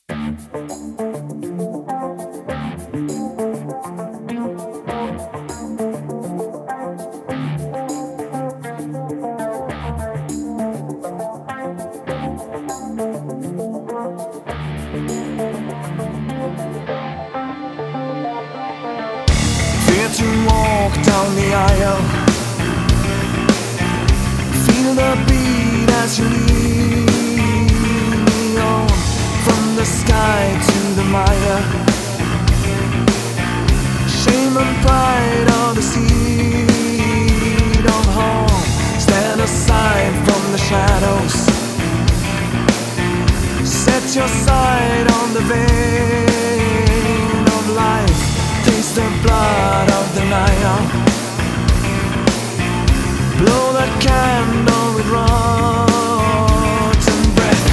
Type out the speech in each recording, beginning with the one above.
Fear to walk down the aisle, feel the beat as you lead me on, from the sky to the mire. Shame and pride on the seat of home. Stand aside from the shadows, set your sight on the vein of life. Taste the blood of the Nile. Blow the candle with rotten breath.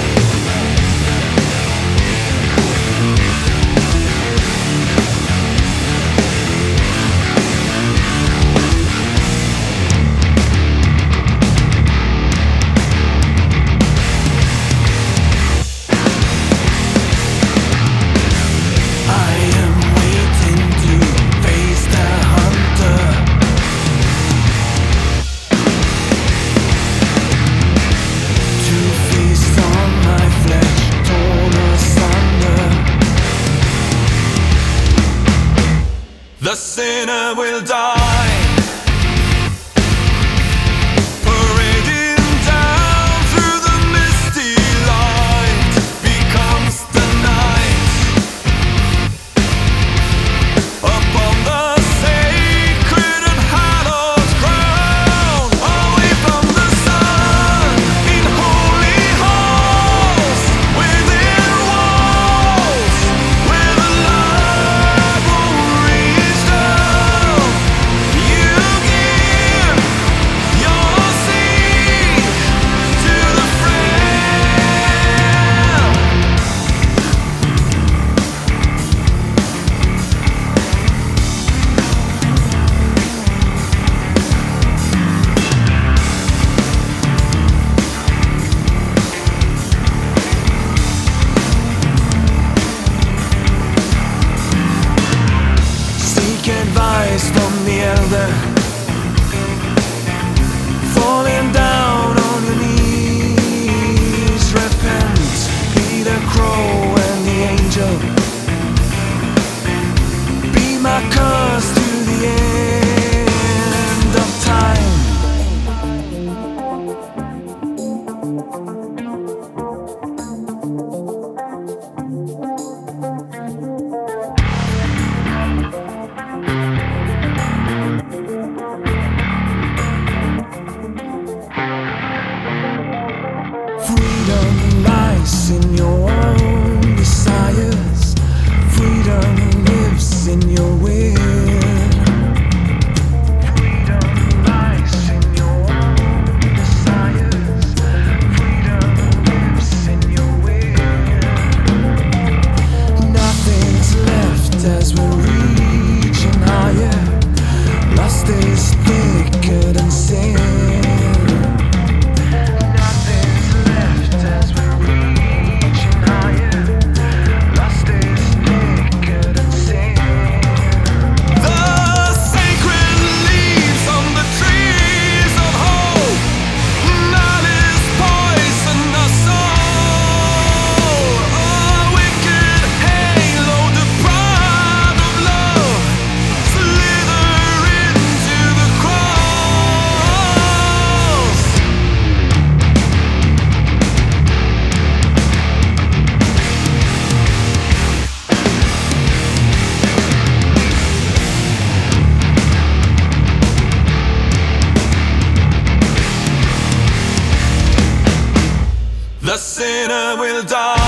The sinner will die, parading down through the misty light. Becomes the night upon the sacred and hallowed ground, away from the sun, in holy halls, within walls, where the love won't reach down. You give your seed to the frail. Seek advice from the elder, falling down on your knees. Repent, be the crow and the angel. Be my curse to the end of time. Freedom lies in your own desires. Freedom lives in your will. Freedom lies in your own desires. Freedom lives in your will. Nothing's left as we're reaching higher. Lust is thicker than sin. The sinner will die.